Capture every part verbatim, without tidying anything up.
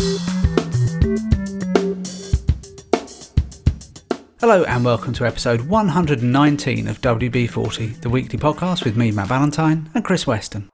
Hello and welcome to episode one hundred nineteen of W B forty, the weekly podcast with me, Matt Valentine, and Chris Weston.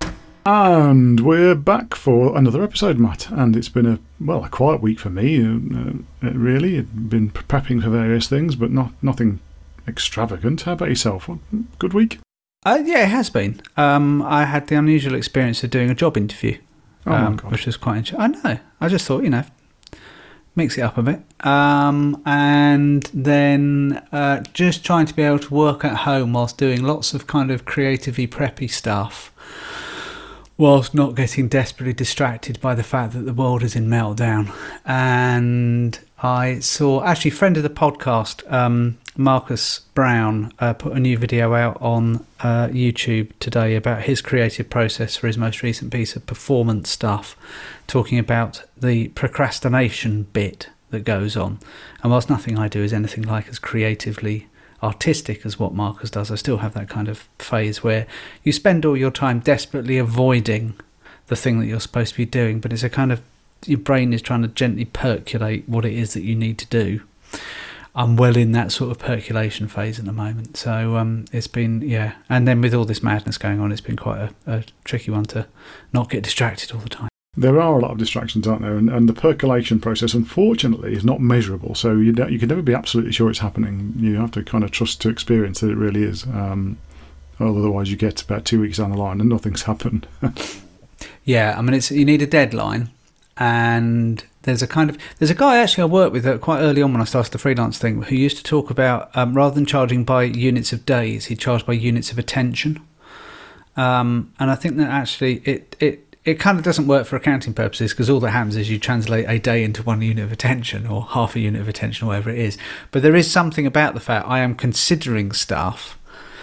And we're back for another episode, Matt, and it's been a, well, a quiet week for me, uh, uh, really. I've been prepping for various things, but not nothing extravagant. How about yourself? What, good week? Uh, yeah, it has been. Um, I had the unusual experience of doing a job interview, Oh, um, my God. which was quite interesting. I know. I just thought, you know, mix it up a bit. Um, and then uh, just trying to be able to work at home whilst doing lots of kind of creatively preppy stuff, whilst not getting desperately distracted by the fact that the world is in meltdown. And I saw, actually, friend of the podcast, um, Marcus Brown, uh, put a new video out on uh, YouTube today about his creative process for his most recent piece of performance stuff, talking about the procrastination bit that goes on. And whilst nothing I do is anything like as creatively artistic as what Marcus does, I still have that kind of phase where you spend all your time desperately avoiding the thing that you're supposed to be doing, but it's a kind of, your brain is trying to gently percolate what it is that you need to do. I'm well in that sort of percolation phase at the moment. So um, it's been, yeah. And then with all this madness going on, it's been quite a, a tricky one to not get distracted all the time. There are a lot of distractions, aren't there? And, and the percolation process, unfortunately, is not measurable. So you don't, you can never be absolutely sure it's happening. You have to kind of trust to experience that it really is. Um, otherwise, you get about two weeks down the line and nothing's happened. Yeah, I mean, it's you need a deadline. And there's a kind of there's a guy actually I worked with uh, quite early on when I started the freelance thing who used to talk about um, rather than charging by units of days, he charged by units of attention. Um, and I think that actually it it. It kind of doesn't work for accounting purposes because all that happens is you translate a day into one unit of attention or half a unit of attention or whatever it is. But there is something about the fact I am considering stuff,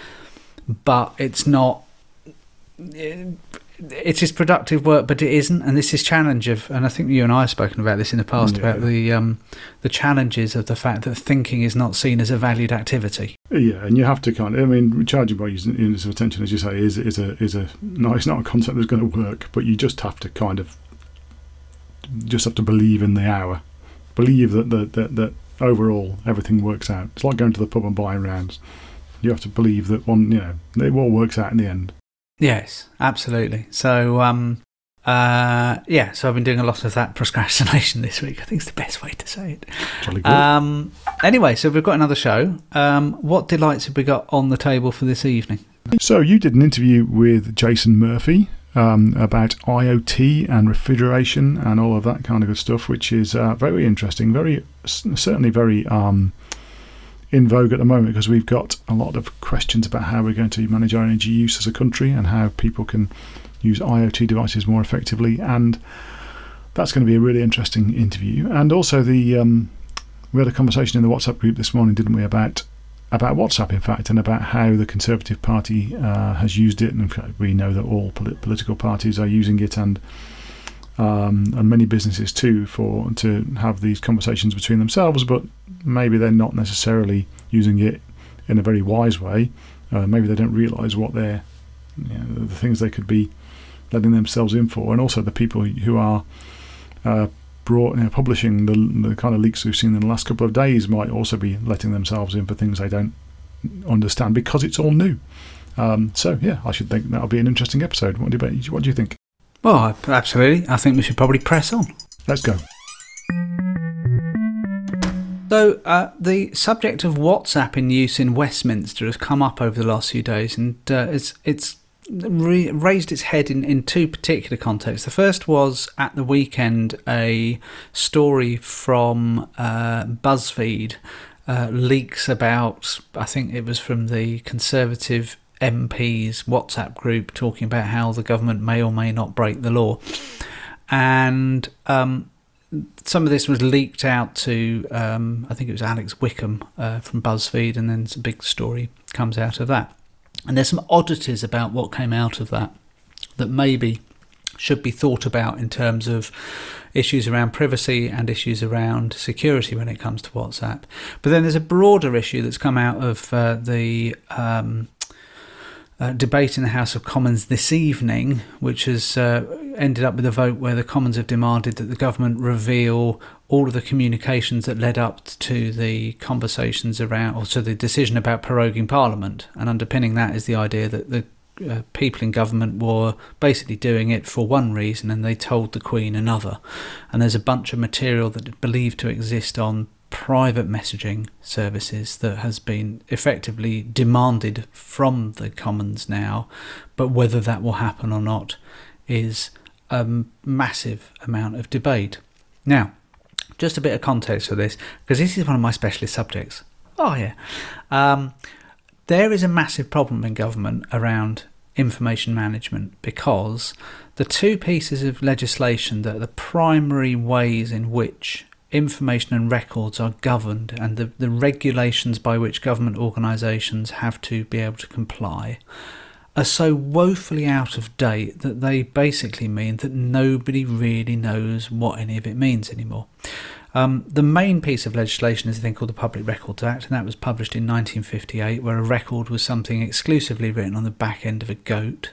but it's not... It, it is productive work, but it isn't. And this is challenge of... And I think you and I have spoken about this in the past, yeah. about the um, the challenges of the fact that thinking is not seen as a valued activity. Yeah, and you have to kind of, I mean, charging by units of attention, as you say, is is a is a no, it's not a concept that's going to work, but you just have to kind of just have to believe in the hour, believe that that that, that overall everything works out. It's like going to the pub and buying rounds. You have to believe that one, you know, it all works out in the end. Yes, absolutely. So, um, uh, yeah, so I've been doing a lot of that procrastination this week. I think it's the best way to say it. Jolly good. Um, anyway, so we've got another show. Um, what delights have we got on the table for this evening? So you did an interview with Jason Murphy um, about I O T and refrigeration and all of that kind of good stuff, which is uh, very interesting, very certainly very um, in vogue at the moment because we've got a lot of questions about how we're going to manage our energy use as a country and how people can use I O T devices more effectively, and that's going to be a really interesting interview. And also the um, we had a conversation in the WhatsApp group this morning, didn't we, about about WhatsApp, in fact, and about how the Conservative Party uh, has used it, and in fact, we know that all polit- political parties are using it, and um, and many businesses too, for to have these conversations between themselves, but maybe they're not necessarily using it in a very wise way. Uh, maybe they don't realise what they're, you know, the things they could be letting themselves in for, and also the people who are uh, brought, you know, publishing the, the kind of leaks we've seen in the last couple of days might also be letting themselves in for things they don't understand because it's all new. Um, so yeah, I should think that'll be an interesting episode. What do you, what do you think? Well, absolutely. I think we should probably press on. Let's go. So uh, the subject of WhatsApp in use in Westminster has come up over the last few days, and uh, it's it's re- raised its head in, in two particular contexts. The first was at the weekend a story from uh, BuzzFeed, uh, leaks about, I think it was from the Conservative M P's WhatsApp group, talking about how the government may or may not break the law. And um, some of this was leaked out to, um, I think it was Alex Wickham uh, from BuzzFeed, and then some big story comes out of that. And there's some oddities about what came out of that that maybe should be thought about in terms of issues around privacy and issues around security when it comes to WhatsApp. But then there's a broader issue that's come out of uh, the... Um, uh, debate in the House of Commons this evening, which has uh, ended up with a vote where the Commons have demanded that the government reveal all of the communications that led up to the conversations around, or to the decision about proroguing Parliament. And underpinning that is the idea that the uh, people in government were basically doing it for one reason and they told the Queen another. And there's a bunch of material that is believed to exist on private messaging services that has been effectively demanded from the Commons now, but whether that will happen or not is a massive amount of debate. Now, just a bit of context for this, because this is one of my specialist subjects. Oh yeah. Um, there is a massive problem in government around information management, because the two pieces of legislation that are the primary ways in which information and records are governed, and the, the regulations by which government organisations have to be able to comply, are so woefully out of date that they basically mean that nobody really knows what any of it means anymore. Um, the main piece of legislation is a thing called the Public Records Act, and that was published in nineteen fifty-eight, where a record was something exclusively written on the back end of a goat.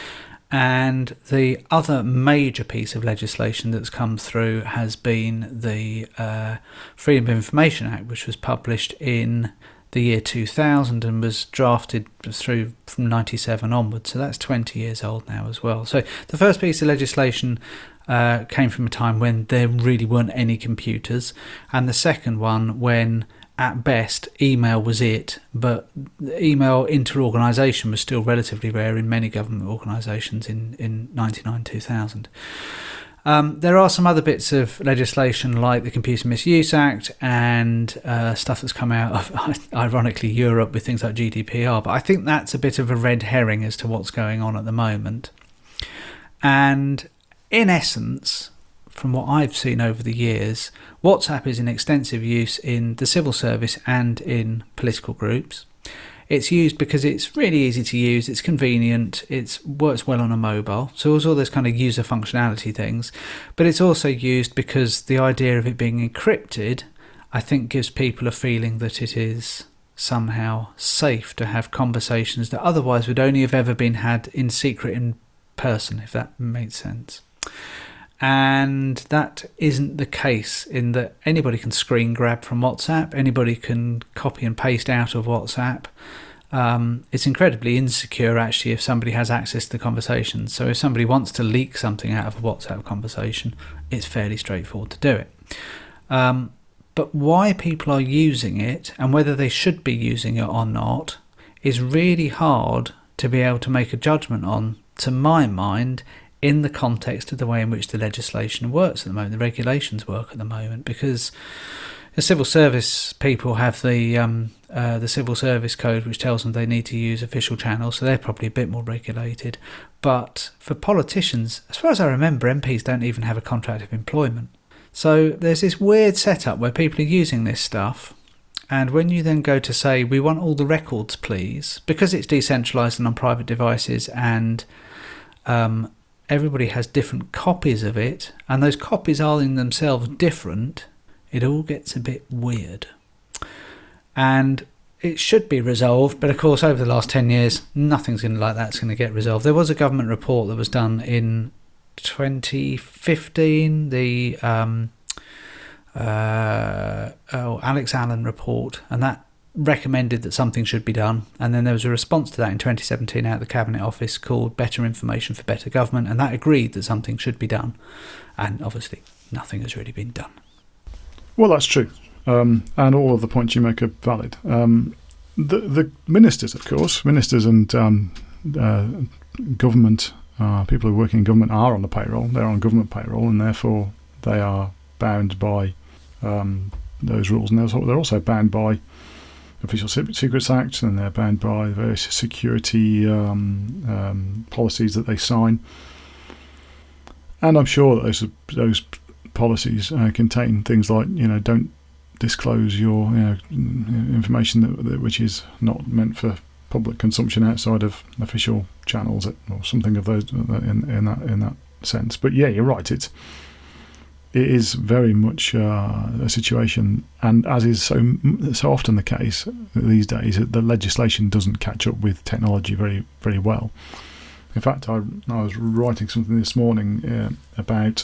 And the other major piece of legislation that's come through has been the uh, Freedom of Information Act, which was published in the year two thousand and was drafted through from ninety-seven onwards. So that's twenty years old now as well. So the first piece of legislation uh, came from a time when there really weren't any computers, and the second one when at best email was it, but email inter-organisation was still relatively rare in many government organisations in, in ninety-nine two thousand. Um, there are some other bits of legislation like the Computer Misuse Act and uh, stuff that's come out of, ironically, Europe with things like G D P R, but I think that's a bit of a red herring as to what's going on at the moment. And in essence, from what I've seen over the years, WhatsApp is in extensive use in the civil service and in political groups. It's used because it's really easy to use, it's convenient, it works well on a mobile, so there's all those kind of user functionality things. But it's also used because the idea of it being encrypted, I think, gives people a feeling that it is somehow safe to have conversations that otherwise would only have ever been had in secret in person, if that makes sense. And that isn't the case, in that anybody can screen grab from WhatsApp, anybody can copy and paste out of WhatsApp. Um, it's incredibly insecure, actually, if somebody has access to the conversation. So if somebody wants to leak something out of a WhatsApp conversation, it's fairly straightforward to do it. Um, but why people are using it, and whether they should be using it or not, is really hard to be able to make a judgment on, to my mind, in the context of the way in which the legislation works at the moment, the regulations work at the moment, because the civil service people have the um, uh, the civil service code, which tells them they need to use official channels, so they're probably a bit more regulated. But for politicians, as far as I remember, M Ps don't even have a contract of employment. So there's this weird setup where people are using this stuff, and when you then go to say, we want all the records, please, because it's decentralised and on private devices, and um, everybody has different copies of it, and those copies are in themselves different, it all gets a bit weird. And it should be resolved, but of course over the last ten years, nothing's going to like that's going to get resolved. There was a government report that was done in twenty fifteen, the um, uh, oh, Alex Allen report, and that recommended that something should be done, and then there was a response to that in twenty seventeen out of the Cabinet Office called Better Information for Better Government, and that agreed that something should be done, and obviously nothing has really been done. Well, that's true, um, and all of the points you make are valid. Um, the, the ministers, of course, ministers and um, uh, government, uh, people who work in government are on the payroll, they're on government payroll, and therefore they are bound by um, those rules, and they're also bound by Official Secrets Act, and they're bound by various security um, um, policies that they sign. And I'm sure that those those policies uh, contain things like, you know, don't disclose your, you know, information that, that which is not meant for public consumption outside of official channels, or something of those in in that in that sense. But yeah, you're right. It's it is very much uh, a situation, and as is so so often the case these days, the legislation doesn't catch up with technology very very well. In fact, I, I was writing something this morning uh, about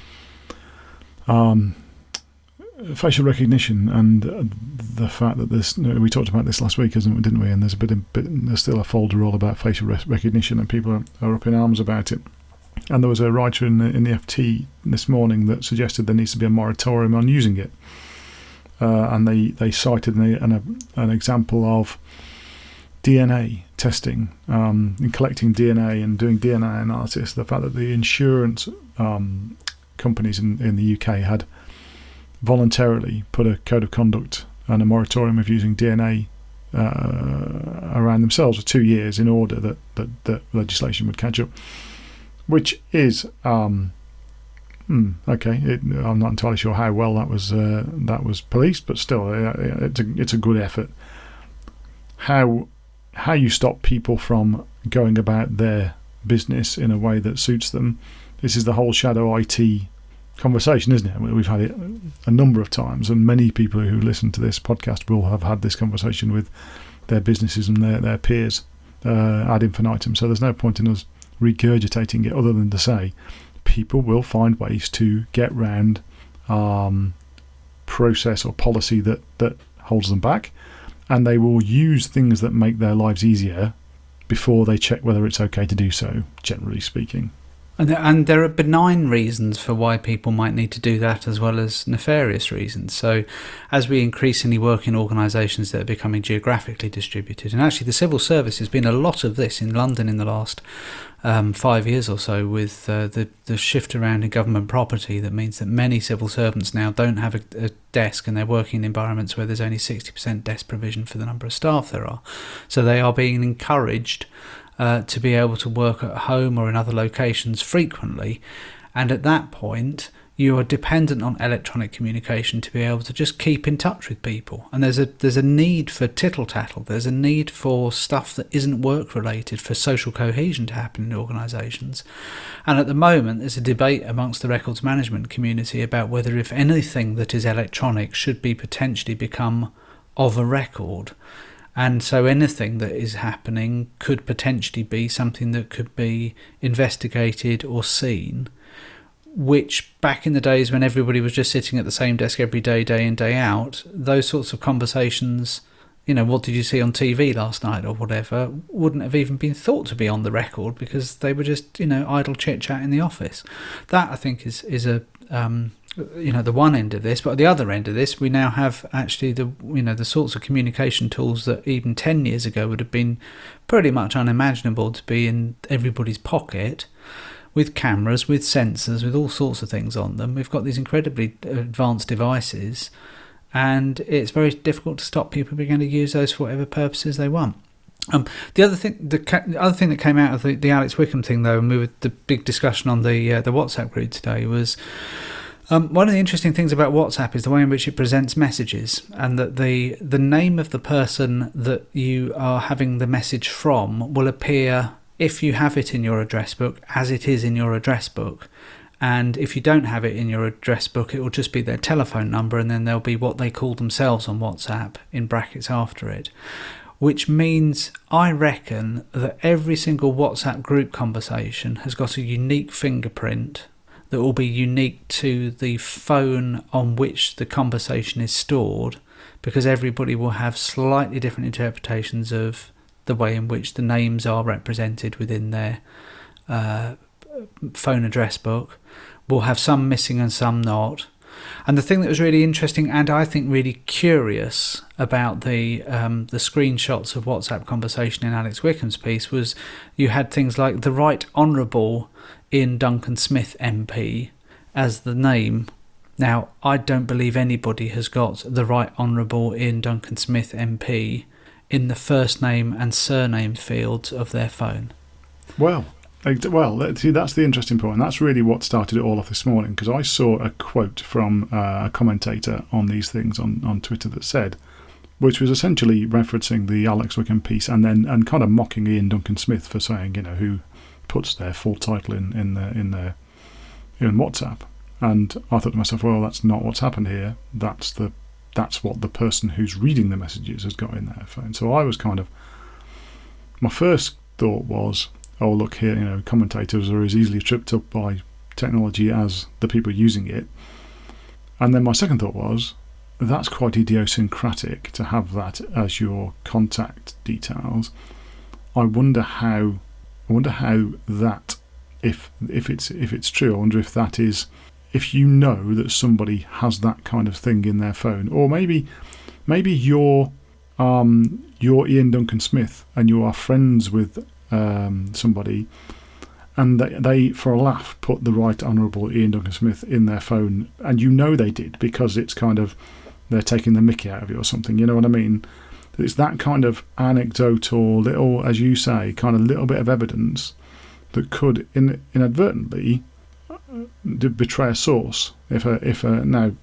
um, facial recognition and the fact that this. We talked about this last week, didn't we? And there's a bit, of, bit there's still a folder all about facial recognition, and people are, are up in arms about it. And there was a writer in the, in the F T this morning that suggested there needs to be a moratorium on using it. Uh, and they, they cited an, an, an example of D N A testing, um, and collecting D N A and doing D N A analysis. The fact that the insurance um, companies in, in the U K had voluntarily put a code of conduct and a moratorium of using D N A uh, around themselves for two years in order that, that, that legislation would catch up. Which is um, hmm, okay. It, I'm not entirely sure how well that was uh, that was policed, but still, uh, it's a it's a good effort. How how you stop people from going about their business in a way that suits them? This is the whole shadow I T conversation, isn't it? We've had it a number of times, and many people who listen to this podcast will have had this conversation with their businesses and their their peers uh, ad infinitum. So there's no point in us regurgitating it other than to say people will find ways to get round um, process or policy that, that holds them back, and they will use things that make their lives easier before they check whether it's okay to do so, generally speaking. And there, and there are benign reasons for why people might need to do that, as well as nefarious reasons. So as we increasingly work in organisations that are becoming geographically distributed, and actually the civil service has been a lot of this in London in the last um, five years or so, with uh, the, the shift around in government property, that means that many civil servants now don't have a, a desk, and they're working in environments where there's only sixty percent desk provision for the number of staff there are. So they are being encouraged Uh, to be able to work at home or in other locations frequently, and at that point you are dependent on electronic communication to be able to just keep in touch with people. And there's a there's a need for tittle tattle. There's a need for stuff that isn't work related, for social cohesion to happen in organisations. And at the moment there's a debate amongst the records management community about whether if anything that is electronic should be potentially become of a record. And so anything that is happening could potentially be something that could be investigated or seen, which back in the days when everybody was just sitting at the same desk every day, day in, day out, those sorts of conversations, you know, what did you see on T V last night or whatever, wouldn't have even been thought to be on the record, because they were just, you know, idle chit-chat in the office. That, I think, is, is a... Um, you know, the one end of this, but at the other end of this, we now have actually the, you know, the sorts of communication tools that even ten years ago would have been pretty much unimaginable to be in everybody's pocket, with cameras, with sensors, with all sorts of things on them. We've got these incredibly advanced devices, and it's very difficult to stop people being able to use those for whatever purposes they want. Um, the other thing, the, ca- the other thing that came out of the, the Alex Wickham thing, though, and we were the big discussion on the uh, the WhatsApp group today, was Um, one of the interesting things about WhatsApp is the way in which it presents messages, and that the the name of the person that you are having the message from will appear, if you have it in your address book, as it is in your address book. And if you don't have it in your address book, it will just be their telephone number, and then there'll be what they call themselves on WhatsApp in brackets after it. Which means, I reckon, that every single WhatsApp group conversation has got a unique fingerprint that will be unique to the phone on which the conversation is stored, because everybody will have slightly different interpretations of the way in which the names are represented within their uh, phone address book. We'll have some missing and some not. And the thing that was really interesting, and I think really curious about the um, the screenshots of WhatsApp conversation in Alex Wickham's piece, was you had things like the Right Honourable Ian Duncan Smith M P as the name. Now, I don't believe anybody has got the Right Honourable Ian Duncan Smith M P in the first name and surname fields of their phone. Well, well, see, that's the interesting point, and that's really what started it all off this morning, because I saw a quote from uh, a commentator on these things on, on Twitter that said, which was essentially referencing the Alex Wickham piece, and then and kind of mocking Ian Duncan Smith for saying, you know, who puts their full title in in their in their in WhatsApp. And I thought to myself, well, that's not what's happened here. That's the that's what the person who's reading the messages has got in their phone. So I was kind of, my first thought was, oh, look here, you know, commentators are as easily tripped up by technology as the people using it. And then my second thought was, that's quite idiosyncratic to have that as your contact details. I wonder how, I wonder how that, if if it's if it's true, I wonder if that is, if you know that somebody has that kind of thing in their phone, or maybe maybe you're um, you're Ian Duncan Smith and you are friends with um, somebody, and they, they for a laugh put the Right Honourable Ian Duncan Smith in their phone, and you know they did because it's kind of, they're taking the mickey out of you or something. You know what I mean? It's that kind of anecdotal little, as you say, kind of little bit of evidence that could in, inadvertently betray a source. If a if a now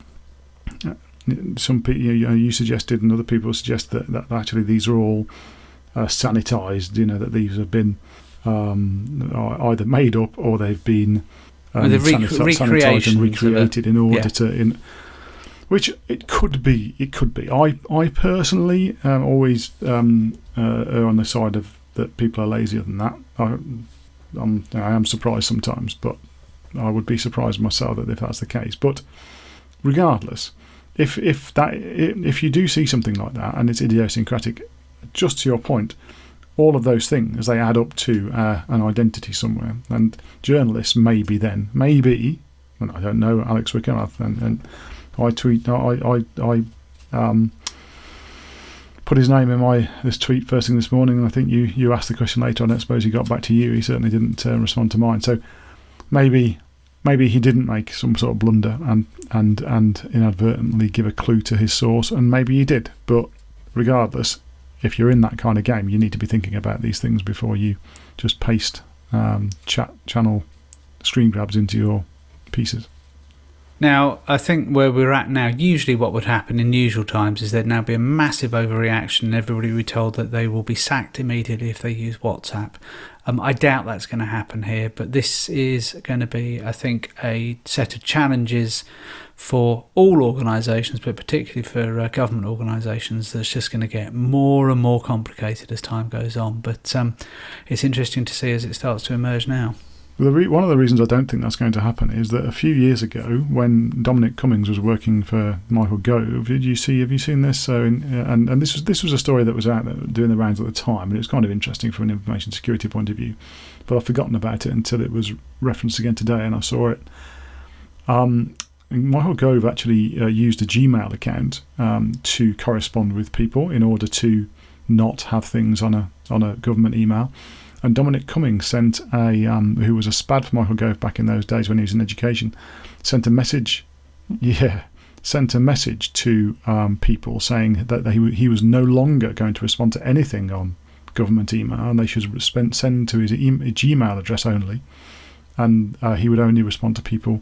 some people, you know, you suggested and other people suggest that, that actually these are all uh, sanitized. You know, that these have been um, either made up or they've been um, the rec- sanitized, sanitized and recreated in order yeah. to in. Which it could be. It could be. I I personally um, always um, uh, are on the side of that people are lazier than that. I, I'm, I am surprised sometimes, but I would be surprised myself that if that's the case. But regardless, if if that if you do see something like that and it's idiosyncratic, just to your point, all of those things, they add up to uh, an identity somewhere. And journalists maybe then maybe, and I don't know, Alex Wickham, and, and I tweet I I I um. put his name in my this tweet first thing this morning, and I think you you asked the question later. I don't suppose he got back to you. He certainly didn't uh, respond to mine. So maybe maybe he didn't make some sort of blunder and and and inadvertently give a clue to his source, and maybe he did. But regardless, if you're in that kind of game, you need to be thinking about these things before you just paste um, chat channel screen grabs into your pieces. Now, I think where we're at now, usually what would happen in usual times is there'd now be a massive overreaction and everybody would be told that they will be sacked immediately if they use WhatsApp. Um, I doubt that's going to happen here, but this is going to be, I think, a set of challenges for all organisations, but particularly for uh, government organisations, that's just going to get more and more complicated as time goes on. But um, it's interesting to see as it starts to emerge now. The re- one of the reasons I don't think that's going to happen is that a few years ago, when Dominic Cummings was working for Michael Gove, did you see? Have you seen this? So, in, uh, and and this was this was a story that was out there doing the rounds at the time, and it was kind of interesting from an information security point of view. But I've forgotten about it until it was referenced again today, and I saw it. Um, Michael Gove actually uh, used a Gmail account um, to correspond with people in order to not have things on a on a government email. And Dominic Cummings sent a, um, who was a spad for Michael Gove back in those days when he was in education, sent a message, yeah, sent a message to um, people saying that he he was no longer going to respond to anything on government email, and they should send to his e- Gmail address only, and uh, he would only respond to people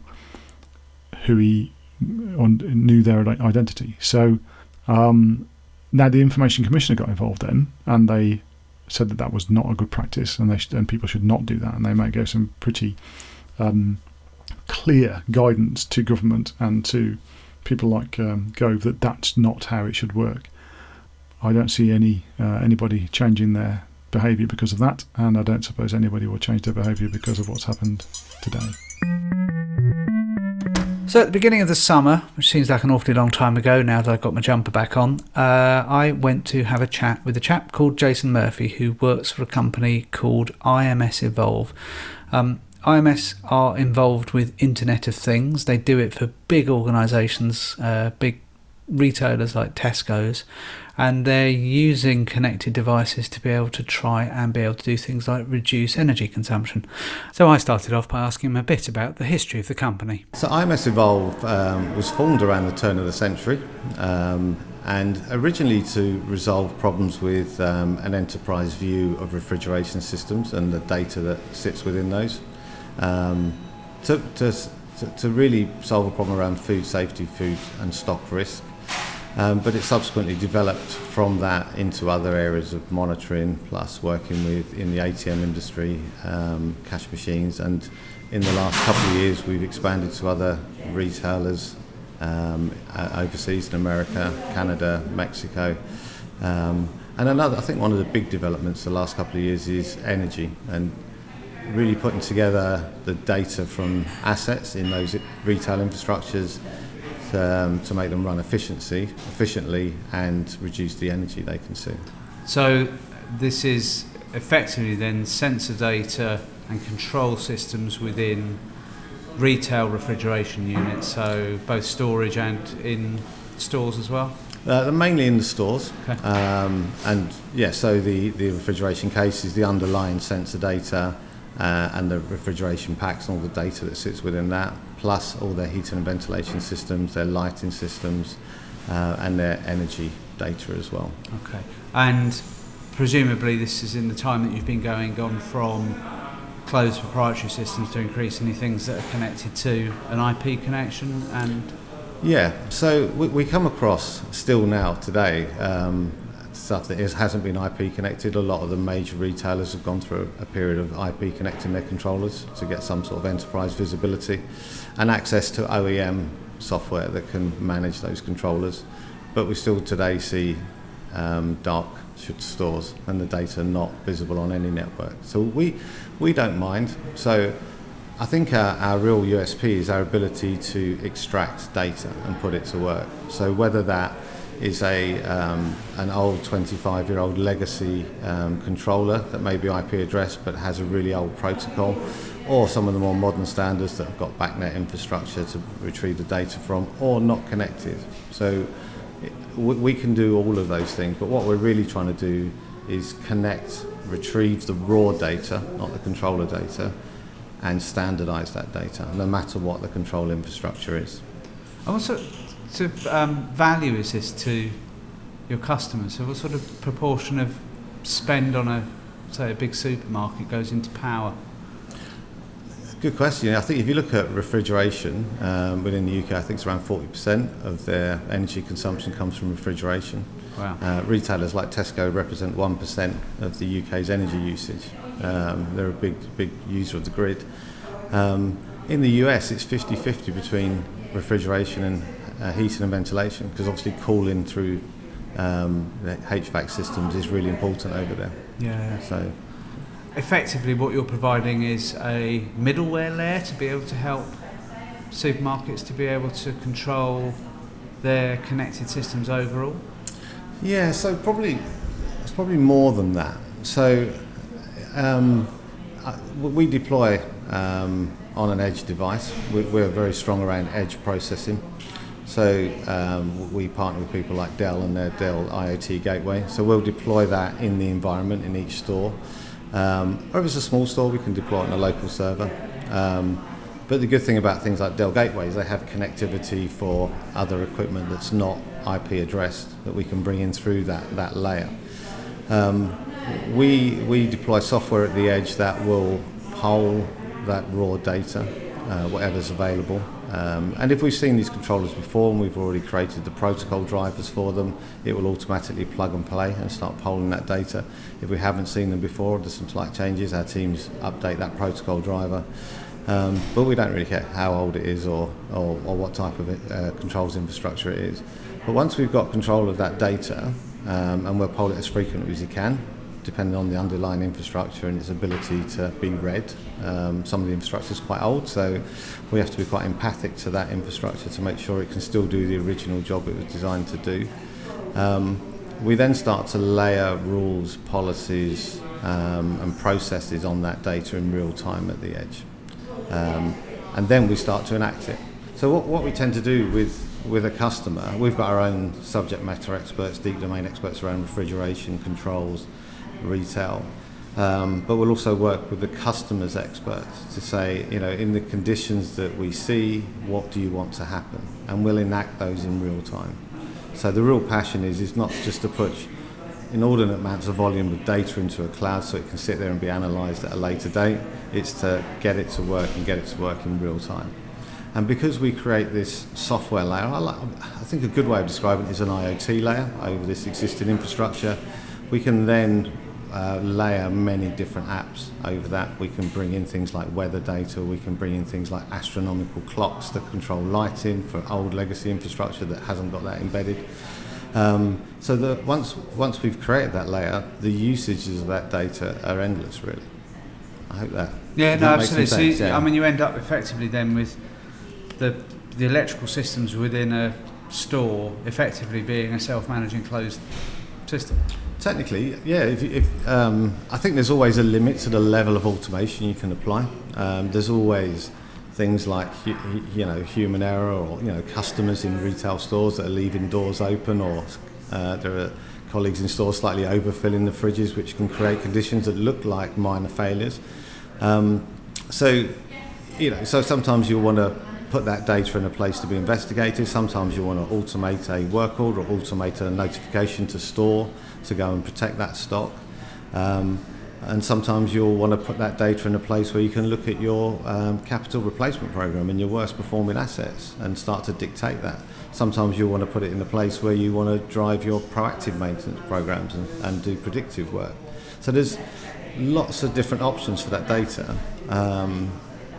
who he knew their identity. So um, now the Information Commissioner got involved then, and they said that that was not a good practice, and they sh- and people should not do that, and they might give some pretty um, clear guidance to government and to people like um, Gove that that's not how it should work. I don't see any uh, anybody changing their behaviour because of that, and I don't suppose anybody will change their behaviour because of what's happened today. So at the beginning of the summer, which seems like an awfully long time ago now that I've got my jumper back on, uh, I went to have a chat with a chap called Jason Murphy, who works for a company called I M S Evolve. Um, I M S are involved with Internet of Things. They do it for big organisations, uh, big retailers like Tesco's, and they're using connected devices to be able to try and be able to do things like reduce energy consumption. So I started off by asking him a bit about the history of the company. So I M S Evolve um, was formed around the turn of the century, um, and originally to resolve problems with um, an enterprise view of refrigeration systems and the data that sits within those, um, to, to, to really solve a problem around food safety, food and stock risk. Um, but it subsequently developed from that into other areas of monitoring, plus working with in the A T M industry, um, cash machines, and in the last couple of years we've expanded to other retailers um, uh, overseas in America, Canada, Mexico. Um, and another, I think one of the big developments the last couple of years is energy, and really putting together the data from assets in those retail infrastructures Um, to make them run efficiency, efficiently and reduce the energy they consume. So this is effectively then sensor data and control systems within retail refrigeration units, so both storage and in stores as well? Uh, they're mainly in the stores. Okay. Um, and yeah, so the, the refrigeration case is the underlying sensor data uh, and the refrigeration packs and all the data that sits within that, plus all their heating and ventilation systems, their lighting systems, uh, and their energy data as well. Okay. And presumably this is in the time that you've been going, gone from closed proprietary systems to increasingly things that are connected to an I P connection and... Yeah, so we, we come across still now today um, stuff that is, hasn't been I P connected. A lot of the major retailers have gone through a, a period of I P connecting their controllers to get some sort of enterprise visibility and access to O E M software that can manage those controllers. But we still today see um, dark stores and the data not visible on any network. So we we don't mind. So I think our, our real U S P is our ability to extract data and put it to work. So whether that is a um, an old twenty-five-year-old legacy um, controller that may be I P addressed but has a really old protocol, or some of the more modern standards that have got backnet infrastructure to retrieve the data from, or not connected. So it, we, we can do all of those things, but what we're really trying to do is connect, retrieve the raw data, not the controller data, and standardise that data, no matter what the control infrastructure is. And what sort of um, value is this to your customers? So what sort of proportion of spend on a, say, a big supermarket goes into power? Good question. I think if you look at refrigeration um, within the U K, I think it's around forty percent of their energy consumption comes from refrigeration. Wow. Uh, retailers like Tesco represent one percent of the U K's energy usage. Um, they're a big, big user of the grid. Um, in the U S, it's fifty-fifty between refrigeration and uh, heating and ventilation, because obviously cooling through um, the H V A C systems is really important over there. Yeah. So, effectively, what you're providing is a middleware layer to be able to help supermarkets to be able to control their connected systems overall. Yeah, so probably it's probably more than that. So um, we deploy um, on an edge device. We're very strong around edge processing. So um, we partner with people like Dell and their Dell IoT Gateway. So we'll deploy that in the environment in each store. Um, or if it's a small store, we can deploy it on a local server. Um, but the good thing about things like Dell Gateways, they have connectivity for other equipment that's not I P addressed that we can bring in through that, that layer. Um, we, we deploy software at the edge that will poll that raw data, uh, whatever's available. Um, and if we've seen these controllers before and we've already created the protocol drivers for them, it will automatically plug and play and start polling that data. If we haven't seen them before, there's some slight changes, our teams update that protocol driver. Um, but we don't really care how old it is or, or, or what type of it, uh, controls infrastructure it is. But once we've got control of that data, um, and we'll poll it as frequently as we can, depending on the underlying infrastructure and its ability to be read. Um, some of the infrastructure is quite old, so we have to be quite empathic to that infrastructure to make sure it can still do the original job it was designed to do. Um, we then start to layer rules, policies, um, and processes on that data in real time at the edge. Um, and then we start to enact it. So what, what we tend to do with with a customer, we've got our own subject matter experts, deep domain experts around refrigeration, controls, retail, um, but we'll also work with the customer's experts to say, you know, in the conditions that we see, what do you want to happen? And we'll enact those in real time. So the real passion is, is not just to put inordinate amounts of volume of data into a cloud so it can sit there and be analysed at a later date. It's to get it to work and get it to work in real time. And because we create this software layer, I, like, I think a good way of describing it is an IoT layer over this existing infrastructure. We can then uh, layer many different apps over that. We can bring in things like weather data, we can bring in things like astronomical clocks to control lighting for old legacy infrastructure that hasn't got that embedded. Um, so that once once we've created that layer, the usages of that data are endless, really. I hope that. Yeah, that no, makes some absolutely. sense, So, yeah. I mean, you end up effectively then with the the electrical systems within a store effectively being a self-managing closed system. Technically, yeah. If, if um, I think there's always a limit to the level of automation you can apply. Um, there's always things like hu- you know human error, or you know customers in retail stores that are leaving doors open, or uh, there are colleagues in stores slightly overfilling the fridges, which can create conditions that look like minor failures. Um, so, you know, so sometimes you'll want to put that data in a place to be investigated. Sometimes you want to automate a work order or automate a notification to store to go and protect that stock. Um, and sometimes you'll want to put that data in a place where you can look at your um, capital replacement program and your worst performing assets and start to dictate that. Sometimes you'll want to put it in a place where you want to drive your proactive maintenance programs and, and do predictive work. So there's lots of different options for that data. Um,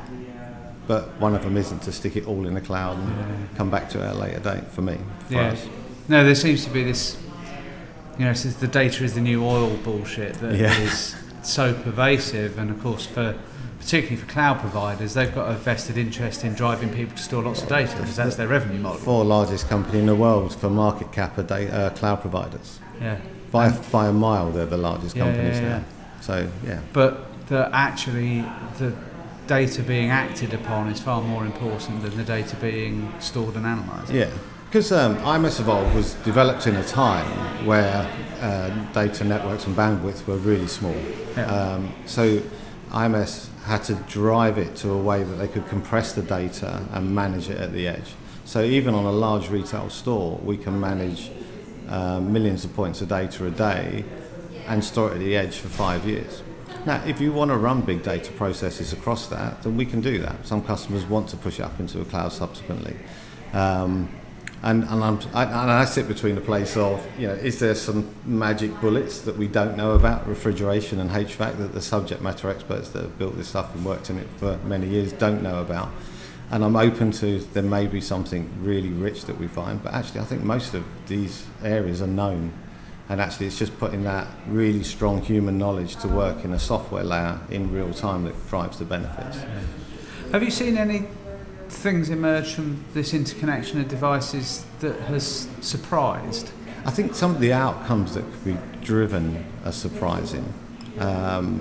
But one of them isn't to stick it all in the cloud and yeah. come back to it at a later date for me. For yeah. us. No, there seems to be this, you know, since the data is the new oil bullshit that yeah. is so pervasive, and of course for particularly for cloud providers, they've got a vested interest in driving people to store lots of data because that's their revenue model. The four largest company in the world for market cap are data, uh, cloud providers. Yeah. By and, by a mile, they're the largest yeah, companies yeah, yeah. now. So yeah. But the actually the data being acted upon is far more important than the data being stored and analysed. Yeah, because um, I M S Evolve was developed in a time where uh, data networks and bandwidth were really small. Yeah. Um, so I M S had to drive it to a way that they could compress the data and manage it at the edge. So even on a large retail store, we can manage uh, millions of points of data a day and store it at the edge for five years. Now, if you want to run big data processes across that, then we can do that. Some customers want to push it up into a cloud subsequently. Um, and and, I'm, I, and I sit between the place of, you know, is there some magic bullets that we don't know about, refrigeration and H V A C, that the subject matter experts that have built this stuff and worked in it for many years don't know about? And I'm open to, there may be something really rich that we find, but actually I think most of these areas are known. And actually it's just putting that really strong human knowledge to work in a software layer in real time that drives the benefits. Have you seen any things emerge from this interconnection of devices that has surprised? I think some of the outcomes that could be driven are surprising. Um,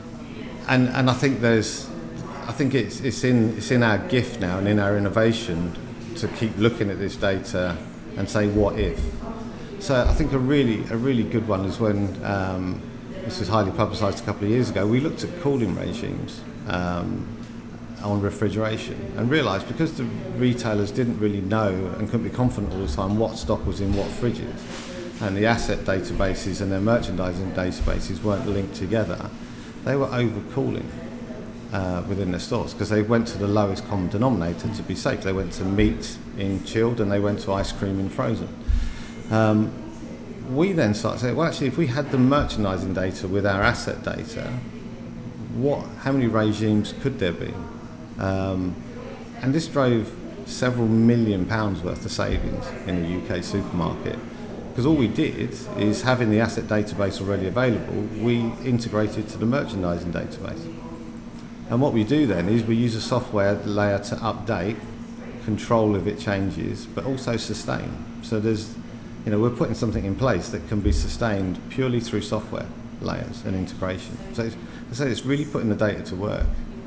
and and I think there's I think it's it's in it's in our gift now and in our innovation to keep looking at this data and say what if. So I think a really a really good one is when, um, this was highly publicised a couple of years ago, we looked at cooling regimes um, on refrigeration and realised because the retailers didn't really know and couldn't be confident all the time what stock was in what fridges, and the asset databases and their merchandising databases weren't linked together, they were overcooling uh, within their stores because they went to the lowest common denominator to be safe. They went to meat in chilled and they went to ice cream in frozen. Um, we then started saying, well, actually, if we had the merchandising data with our asset data, what, how many regimes could there be? Um, and this drove several million pounds worth of savings in a U K supermarket. Because all we did is, having the asset database already available, we integrated to the merchandising database. And what we do then is we use a software layer to update, control if it changes, but also sustain. So there's You know, we're putting something in place that can be sustained purely through software layers and integration. So it's, I say it's really putting the data to work.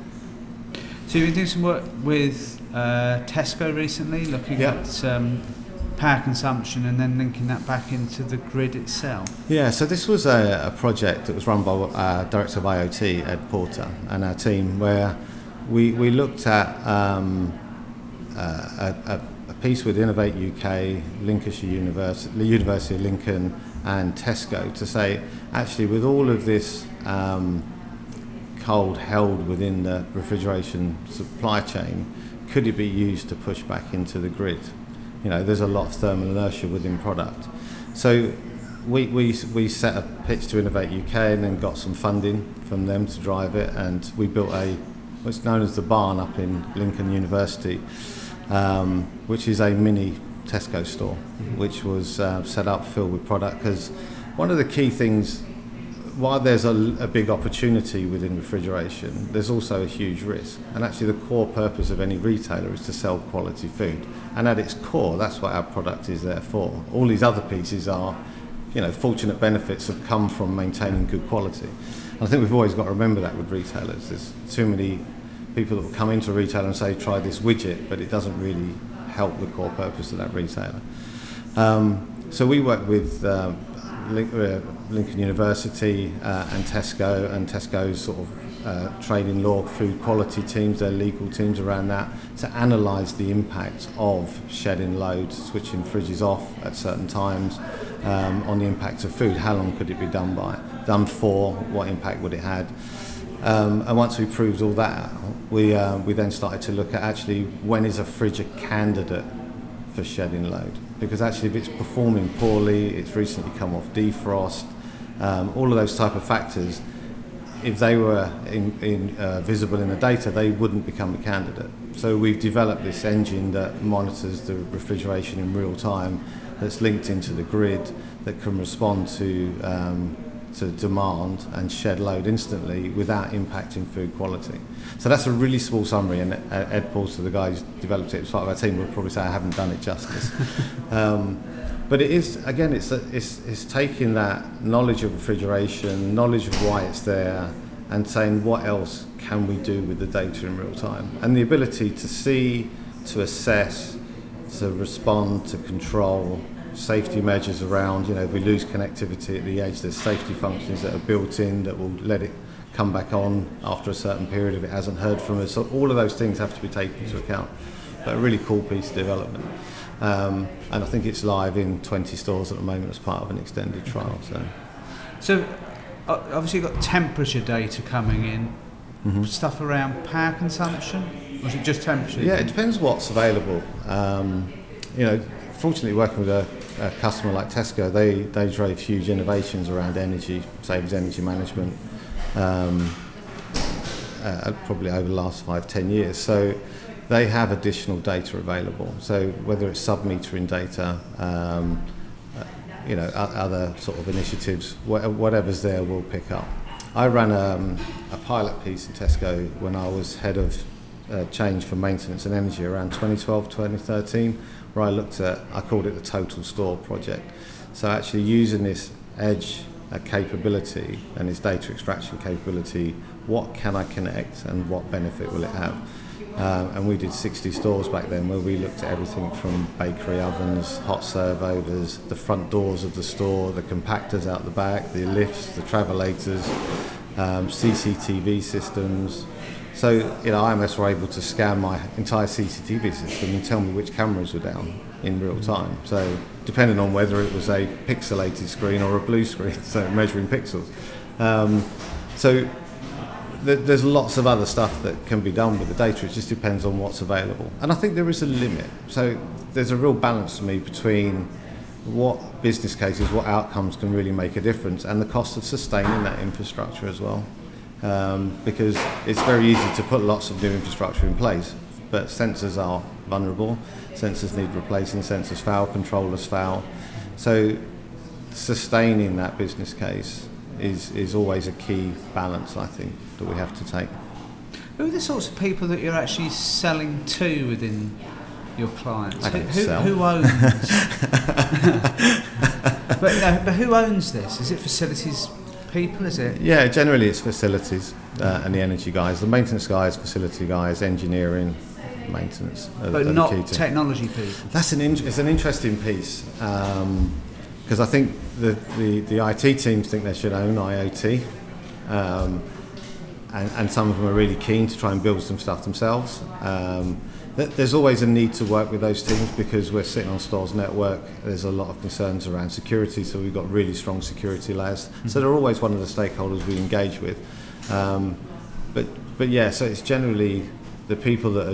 So you've been doing some work with uh, Tesco recently, looking yeah. at um, power consumption and then linking that back into the grid itself. Yeah, so this was a, a project that was run by our Director of I O T, Ed Porter, and our team, where we, we looked at um, uh, a, a piece with Innovate U K, Lincolnshire University, University of Lincoln and Tesco to say, actually with all of this um, cold held within the refrigeration supply chain, could it be used to push back into the grid? You know, there's a lot of thermal inertia within product. So we we we set a pitch to Innovate U K and then got some funding from them to drive it, and we built a what's known as the Barn up in Lincoln University, um, which is a mini Tesco store, which was uh, set up filled with product. Because one of the key things, while there's a, a big opportunity within refrigeration, there's also a huge risk. And actually the core purpose of any retailer is to sell quality food. And at its core, that's what our product is there for. All these other pieces are, you know, fortunate benefits have come from maintaining good quality. And I think we've always got to remember that with retailers. There's too many people that will come into a retailer and say, try this widget, but it doesn't really help the core purpose of that retailer. Um, so we work with um, Link, uh, Lincoln University uh, and Tesco, and Tesco's sort of uh, trading law, food quality teams, their legal teams around that, to analyse the impact of shedding load, switching fridges off at certain times, um, on the impact of food. How long could it be done by? Done for? What impact would it have? Um, and once we proved all that, we uh, we then started to look at actually when is a fridge a candidate for shedding load? Because actually if it's performing poorly, it's recently come off defrost, um, all of those type of factors, if they were in, in, uh, visible in the data, they wouldn't become a candidate. So we've developed this engine that monitors the refrigeration in real time, that's linked into the grid, that can respond to um, to demand and shed load instantly without impacting food quality. So that's a really small summary, and Ed Porter, the guy who's developed it as part of our team, would probably say I haven't done it justice. um, but it is, again, it's, a, it's, it's taking that knowledge of refrigeration, knowledge of why it's there, and saying what else can we do with the data in real time. And the ability to see, to assess, to respond, to control, safety measures around, you know, if we lose connectivity at the edge, there's safety functions that are built in that will let it come back on after a certain period if it hasn't heard from us. So all of those things have to be taken into account. But a really cool piece of development. Um, and I think it's live in twenty stores at the moment as part of an extended trial. So, so obviously you've got temperature data coming in, mm-hmm. stuff around power consumption, or is it just temperature? Yeah, it depends what's available. Um, you know, fortunately working with a a customer like Tesco, they, they drove huge innovations around energy, savings energy management, um, uh, probably over the last five, ten years. So they have additional data available. So whether it's sub-metering data, um, uh, you know, other sort of initiatives, whatever's there we'll pick up. I ran um, a pilot piece in Tesco when I was head of uh, change for maintenance and energy around twenty twelve, twenty thirteen, where I looked at, I called it the Total Store project. So actually using this edge uh, capability and this data extraction capability, what can I connect and what benefit will it have? Um, and we did sixty stores back then where we looked at everything from bakery ovens, hot serve overs, the front doors of the store, the compactors out the back, the lifts, the travelators, um, C C T V systems. So, you know, I M S were able to scan my entire C C T V system and tell me which cameras were down in real time. So, depending on whether it was a pixelated screen or a blue screen, so measuring pixels. Um, so, th- there's lots of other stuff that can be done with the data. It just depends on what's available. And I think there is a limit. So, there's a real balance to me between what business cases, what outcomes can really make a difference, and the cost of sustaining that infrastructure as well. Um, because it's very easy to put lots of new infrastructure in place, but sensors are vulnerable, sensors need replacing, sensors fail, controllers fail. So sustaining that business case is, is always a key balance, I think, that we have to take. Who are the sorts of people that you're actually selling to within your clients? I don't who, sell. Who owns? but, no, but who owns this? Is it facilities people, is it? Yeah, generally it's facilities uh, and the energy guys. The maintenance guys, facility guys, engineering, maintenance. Are, but are not the key to. Technology people. That's an in, it's an interesting piece because um, I think the, the, the I T teams think they should own I O T, um, and, and some of them are really keen to try and build some stuff themselves. Um, There's always a need to work with those teams because we're sitting on Store's network. There's a lot of concerns around security, so we've got really strong security layers. Mm-hmm. So they're always one of the stakeholders we engage with. Um, but but yeah, so it's generally the people that are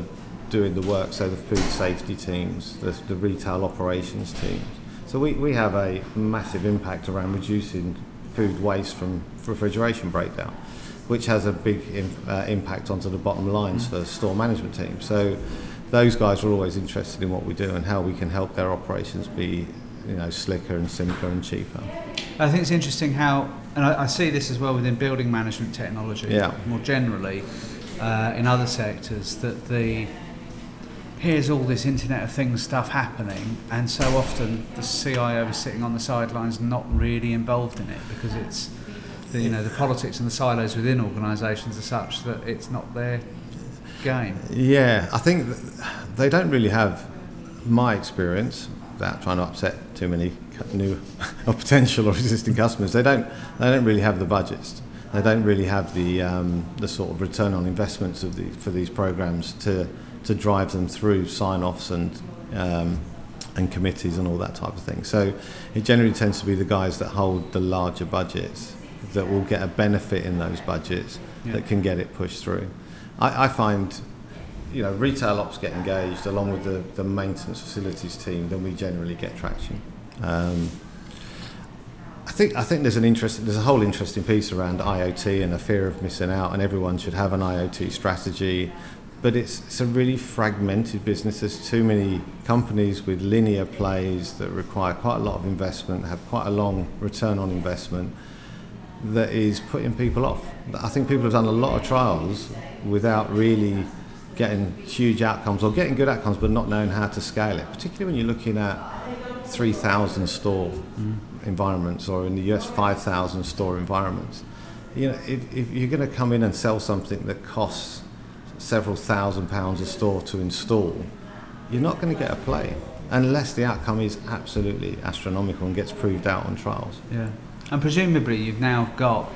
doing the work, so the food safety teams, the, the retail operations teams. So we, we have a massive impact around reducing food waste from refrigeration breakdown, which has a big in, uh, impact onto the bottom lines for store management teams. So those guys are always interested in what we do and how we can help their operations be, you know, slicker and simpler and cheaper. I think it's interesting how, and I, I see this as well within building management technology, yeah. more generally, uh, in other sectors, that the here's all this Internet of Things stuff happening, and so often the C I O is sitting on the sidelines not really involved in it because it's the, you know, the politics and the silos within organisations are such that it's not their game. Yeah, I think they don't really have, my experience, without trying to upset too many new or potential or existing customers, they don't they don't really have the budgets. They don't really have the um, the sort of return on investments of the, for these programs to to drive them through sign-offs and um, and committees and all that type of thing. So it generally tends to be the guys that hold the larger budgets that will get a benefit in those budgets yeah. that can get it pushed through. I, I find, you know, retail ops get engaged along with the, the maintenance facilities team, then we generally get traction. Um, I think I think there's an interest, there's a whole interesting piece around I O T and a fear of missing out, and everyone should have an I O T strategy. But it's it's a really fragmented business. There's too many companies with linear plays that require quite a lot of investment, have quite a long return on investment, that is putting people off. I think people have done a lot of trials without really getting huge outcomes or getting good outcomes but not knowing how to scale it, particularly when you're looking at three thousand store mm. environments, or in the U S five thousand store environments. You know, if, if you're going to come in and sell something that costs several thousand pounds a store to install, you're not going to get a play unless the outcome is absolutely astronomical and gets proved out on trials. Yeah, and presumably you've now got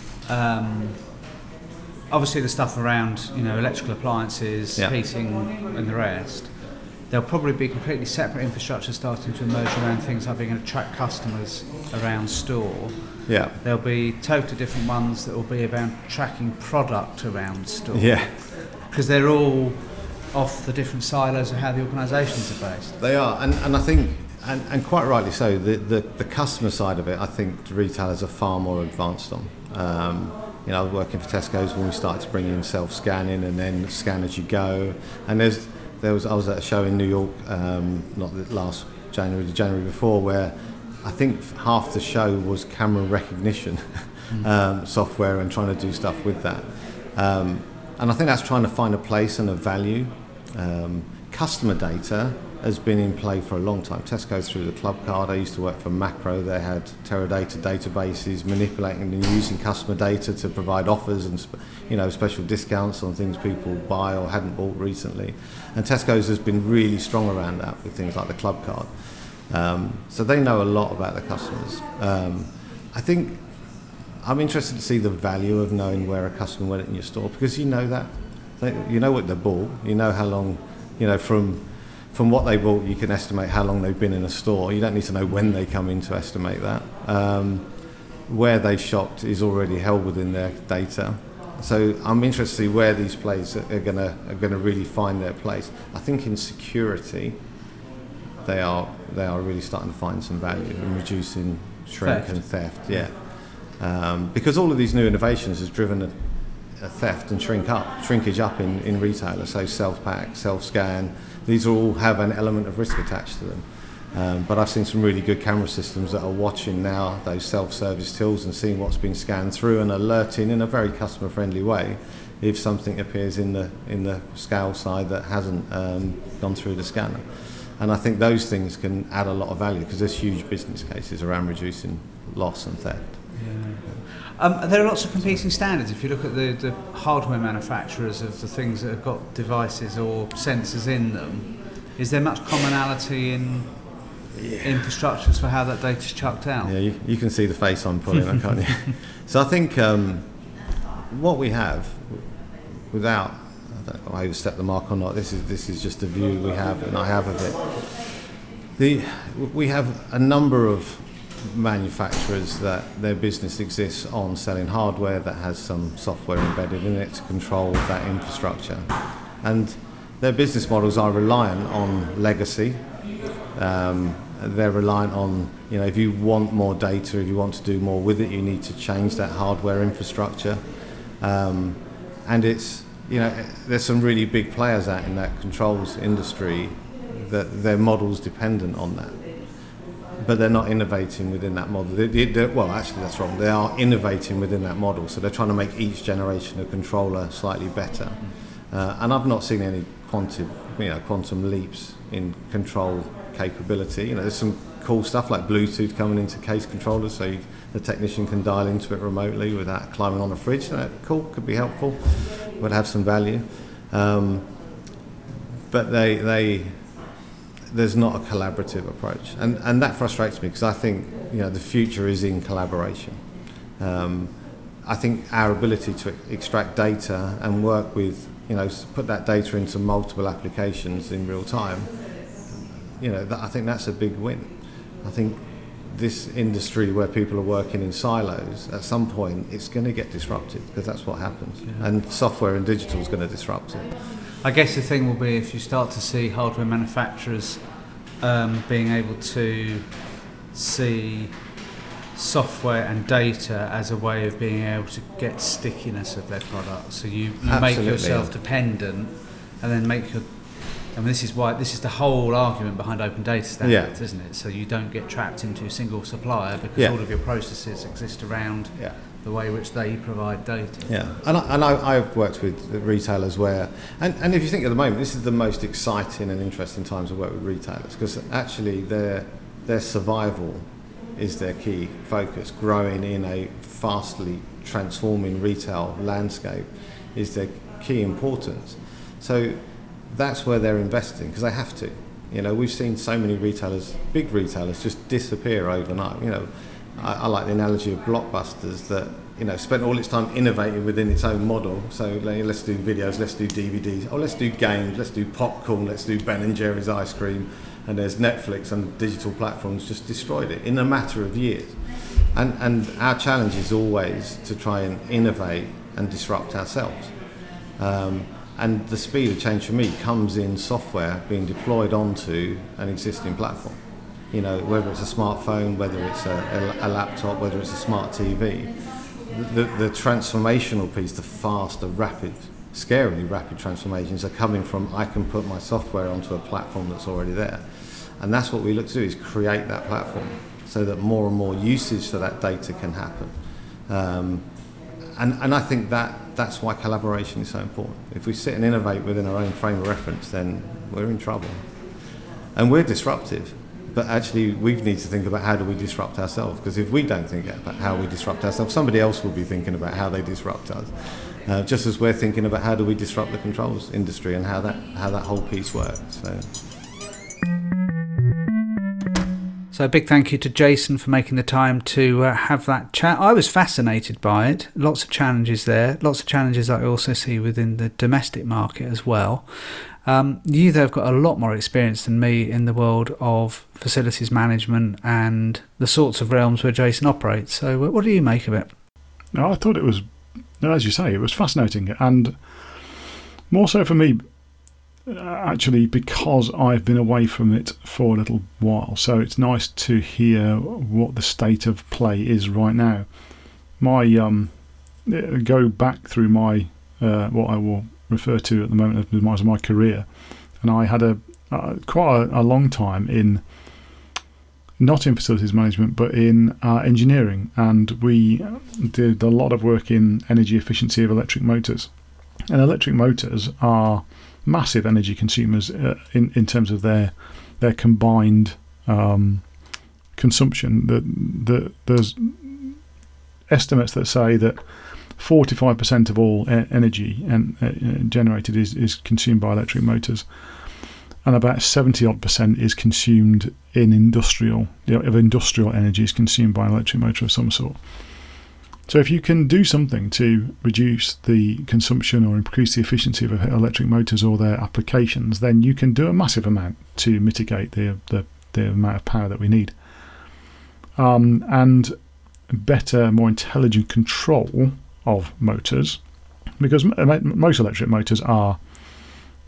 um, obviously the stuff around, you know, electrical appliances, yeah. heating and the rest. There'll probably be completely separate infrastructure starting to emerge around things like being able to track customers around store. Yeah. There'll be totally different ones that will be about tracking product around store. Yeah. Because they're all off the different silos of how the organisations are based. They are, and, and I think, and, and quite rightly so, the, the, the customer side of it, I think the retailers are far more advanced on. Um, you know, I was working for Tesco's when we started to bring in self-scanning and then scan as you go. And there's there was I was at a show in New York, um, not the last January, the January before, where I think half the show was camera recognition mm. um, software and trying to do stuff with that. Um, and I think that's trying to find a place and a value. Um, customer data has been in play for a long time. Tesco through the Club Card. I used to work for Macro. They had Teradata databases, manipulating and using customer data to provide offers and, you know, special discounts on things people buy or hadn't bought recently. And Tesco's has been really strong around that with things like the Club Card. Um, so they know a lot about their customers. Um, I think I'm interested to see the value of knowing where a customer went in your store, because you know that. They, you know what they bought. You know how long, you know, from from what they bought, you can estimate how long they've been in a store. You don't need to know when they come in to estimate that. Um, where they shopped is already held within their data. So I'm interested to see where these plays are going to are going to really find their place. I think in security, they are they are really starting to find some value in reducing shrink theft. and theft. Yeah, um, because all of these new innovations has driven a, a theft and shrink up, shrinkage up in, in retailers. So self-pack, self-scan, these all have an element of risk attached to them. Um, but I've seen some really good camera systems that are watching now those self-service tills and seeing what's been scanned through and alerting in a very customer-friendly way if something appears in the in the scale side that hasn't um, gone through the scanner. And I think those things can add a lot of value because there's huge business cases around reducing loss and theft. Yeah. Um, there are lots of competing standards. If you look at the, the hardware manufacturers of the things that have got devices or sensors in them, is there much commonality in yeah. infrastructures for how that data's chucked out? Yeah, you, you can see the face I'm pulling, can't you? So I think um, what we have, without, I don't know if I overstep the mark or not, this is this is just a view we have and I have of it. The we have a number of manufacturers that their business exists on selling hardware that has some software embedded in it to control that infrastructure. And their business models are reliant on legacy. Um, they're reliant on, you know, if you want more data, if you want to do more with it, you need to change that hardware infrastructure. Um, and it's, you know, there's some really big players out in that controls industry that their model's dependent on that. But they're not innovating within that model. They, they, well, actually, that's wrong. They are innovating within that model. So they're trying to make each generation of controller slightly better. Uh, and I've not seen any quantum, you know, quantum leaps in control capability. You know, there's some cool stuff like Bluetooth coming into case controllers, so you, the technician can dial into it remotely without climbing on a fridge. That cool, could be helpful, would have some value. Um, but they they. There's not a collaborative approach, and and that frustrates me because I think, you know, the future is in collaboration. Um, I think our ability to extract data and work with, you know, put that data into multiple applications in real time, you know, that, I think that's a big win. I think this industry where people are working in silos, at some point it's going to get disrupted because that's what happens, yeah. And software and digital is going to disrupt it. I guess the thing will be if you start to see hardware manufacturers um, being able to see software and data as a way of being able to get stickiness of their products. So you, you make yourself yeah. dependent, and then make your. I mean, this is why this is the whole argument behind open data standards, yeah. isn't it? So you don't get trapped into a single supplier because yeah. all of your processes exist around. Yeah. The way in which they provide data. Yeah, and, I, and I, I've worked with retailers where, and, and if you think at the moment, this is the most exciting and interesting times to work with retailers because actually their their survival is their key focus. Growing in a fastly transforming retail landscape is their key importance. So that's where they're investing because they have to. You know, we've seen so many retailers, big retailers, just disappear overnight. You know. I, I like the analogy of Blockbusters that, you know, spent all its time innovating within its own model. So like, let's do videos, let's do D V Ds, oh, let's do games, let's do popcorn, let's do Ben and Jerry's ice cream, and there's Netflix and digital platforms just destroyed it in a matter of years. And and our challenge is always to try and innovate and disrupt ourselves. Um, and the speed of change for me comes in software being deployed onto an existing platform. You know, whether it's a smartphone, whether it's a, a, a laptop, whether it's a smart T V, the, the transformational piece, the fast, the rapid, scarily rapid transformations are coming from I can put my software onto a platform that's already there. And that's what we look to do, is create that platform so that more and more usage for that data can happen. Um, and, and I think that that's why collaboration is so important. If we sit and innovate within our own frame of reference, then we're in trouble. And we're disruptive. But actually, we need to think about how do we disrupt ourselves, because if we don't think about how we disrupt ourselves, somebody else will be thinking about how they disrupt us. Uh, just as we're thinking about how do we disrupt the controls industry and how that how that whole piece works. So. So a big thank you to Jason for making the time to uh, have that chat. I was fascinated by it. Lots of challenges there. Lots of challenges that I also see within the domestic market as well. Um, you, though, have got a lot more experience than me in the world of facilities management and the sorts of realms where Jason operates. So what do you make of it? No, I thought it was, as you say, it was fascinating. And more so for me, actually, because I've been away from it for a little while. So it's nice to hear what the state of play is right now. My um, go back through my uh, what I will refer to at the moment as my, as my career, and I had a uh, quite a, a long time in not in facilities management but in uh, engineering, and we did a lot of work in energy efficiency of electric motors. And electric motors are massive energy consumers uh, in in terms of their their combined um, consumption. That the, there's estimates that say that forty-five percent of all e- energy and uh, generated is, is consumed by electric motors, and about seventy odd percent is consumed in industrial, you know, of industrial energy is consumed by an electric motor of some sort. So if you can do something to reduce the consumption or increase the efficiency of electric motors or their applications, then you can do a massive amount to mitigate the the, the amount of power that we need. Um, and better, more intelligent control of motors, because most electric motors are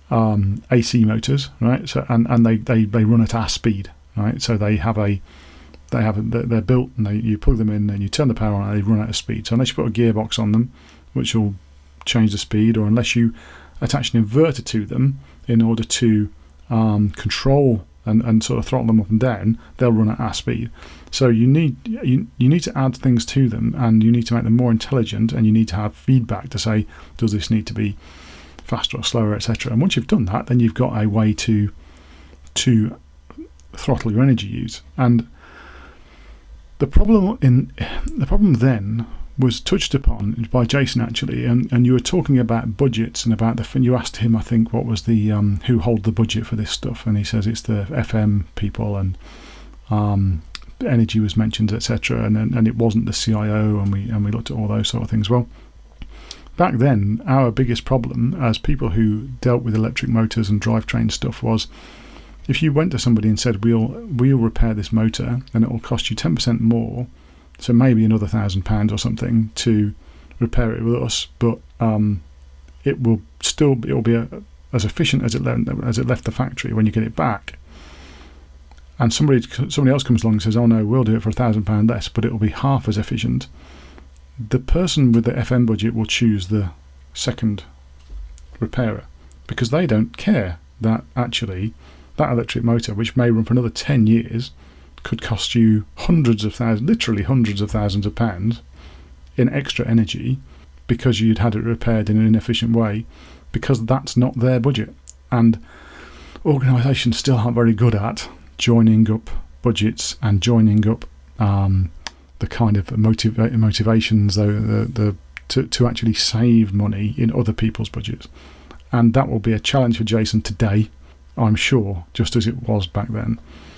um, A C motors, right? So and, and they, they, they run at our speed, right? So they have a they have a, they're built, and they, you plug them in and you turn the power on, and they run at a speed. So unless you put a gearbox on them, which will change the speed, or unless you attach an inverter to them in order to um, control and, and sort of throttle them up and down, they'll run at our speed. So you need you, you need to add things to them, and you need to make them more intelligent, and you need to have feedback to say, does this need to be faster or slower, et cetera. And once you've done that, then you've got a way to to throttle your energy use. And the problem in the problem then was touched upon by Jason, actually, and, and you were talking about budgets and about the. And you asked him, I think, what was the um, who hold the budget for this stuff, and he says it's the F M people, and um, energy was mentioned, et cetera. And and it wasn't the C I O, and we and we looked at all those sort of things. Well, back then, our biggest problem as people who dealt with electric motors and drivetrain stuff was, if you went to somebody and said, we'll we'll repair this motor and it will cost you ten percent more, so maybe another thousand pounds or something to repair it with us, but um, it will still it will be a, as efficient as it le- as it left the factory when you get it back. And somebody somebody else comes along and says, oh no, we'll do it for a thousand pound less, but it will be half as efficient. The person with the F M budget will choose the second repairer, because they don't care that actually that electric motor, which may run for another ten years, could cost you hundreds of thousands, literally hundreds of thousands of pounds in extra energy because you'd had it repaired in an inefficient way, because that's not their budget. And organisations still aren't very good at joining up budgets and joining up um, the kind of motiv- motivations the, the, the, to, to actually save money in other people's budgets. And that will be a challenge for Jason today, I'm sure, just as it was back then.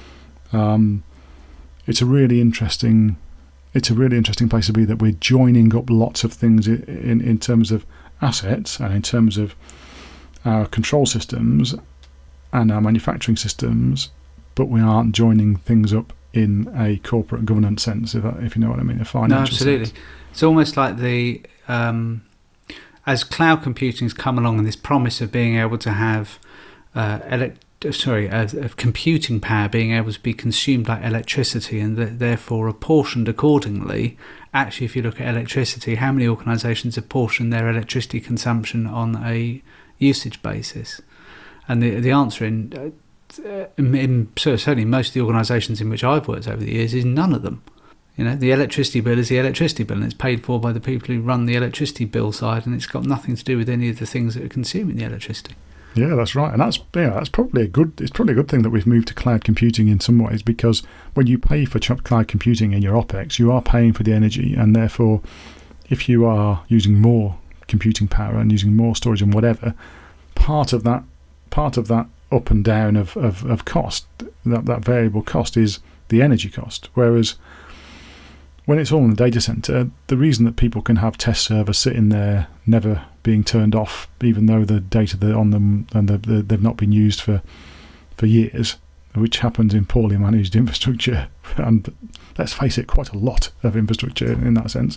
Um, it's a really interesting it's a really interesting place to be, that we're joining up lots of things in, in, in terms of assets and in terms of our control systems and our manufacturing systems, but we aren't joining things up in a corporate governance sense, if, if you know what I mean, a financial No, absolutely. sense. It's almost like the um, as cloud computing has come along, and this promise of being able to have uh, elect sorry, of, of computing power being able to be consumed like electricity, and th- therefore apportioned accordingly. Actually, if you look at electricity, how many organisations apportion their electricity consumption on a usage basis? And the the answer in, uh, in, in certainly most of the organisations in which I've worked over the years is none of them. You know, the electricity bill is the electricity bill, and it's paid for by the people who run the electricity bill side, and it's got nothing to do with any of the things that are consuming the electricity. Yeah, that's right, and that's yeah, that's probably a good. It's probably a good thing that we've moved to cloud computing in some ways, because when you pay for ch- cloud computing in your OPEX, you are paying for the energy, and therefore, if you are using more computing power and using more storage and whatever, part of that, part of that up and down of of, of cost, that that variable cost is the energy cost. Whereas when it's all in the data center, the reason that people can have test servers sitting there never being turned off, even though the data that on them and the, the, they've not been used for for years, which happens in poorly managed infrastructure, and let's face it, quite a lot of infrastructure in that sense,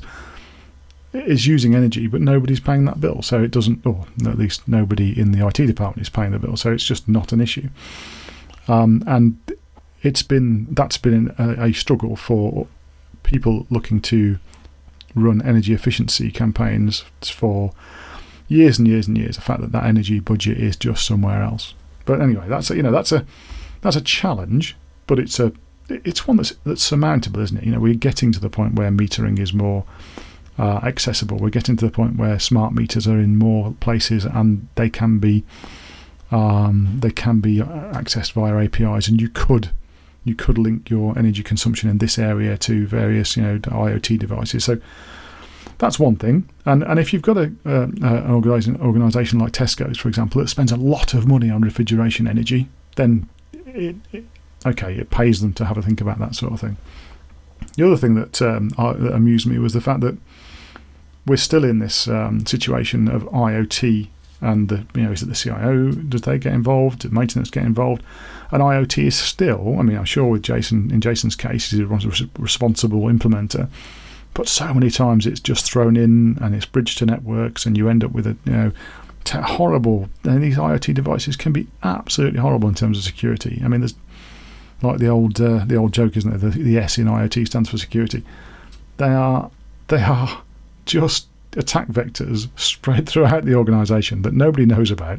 is using energy, but nobody's paying that bill. So it doesn't, or at least nobody in the I T department is paying the bill. So it's just not an issue. Um, and it's been that's been a, a struggle for people looking to run energy efficiency campaigns for years and years and years. The fact that that energy budget is just somewhere else. But anyway, that's a, you know that's a that's a challenge, but it's a it's one that's that's surmountable, isn't it? You know, we're getting to the point where metering is more uh, accessible. We're getting to the point where smart meters are in more places, and they can be um, they can be accessed via A P Is, and you could. You could link your energy consumption in this area to various, you know, IoT devices. So that's one thing. And and if you've got a uh, an organisation organisation like Tesco's, for example, that spends a lot of money on refrigeration energy, then it, it, okay, it pays them to have a think about that sort of thing. The other thing that, um, I, that amused me was the fact that we're still in this um, situation of IoT. And the, you know, is it the C I O? Does they get involved? Does maintenance get involved? And IoT is still, I mean, I'm sure with Jason, in Jason's case, he's a responsible implementer. But so many times it's just thrown in and it's bridged to networks, and you end up with a, you know, t- horrible. And these IoT devices can be absolutely horrible in terms of security. I mean, there's like the old uh, the old joke, isn't it? The, the S in IoT stands for security. They are they are just attack vectors spread throughout the organisation that nobody knows about,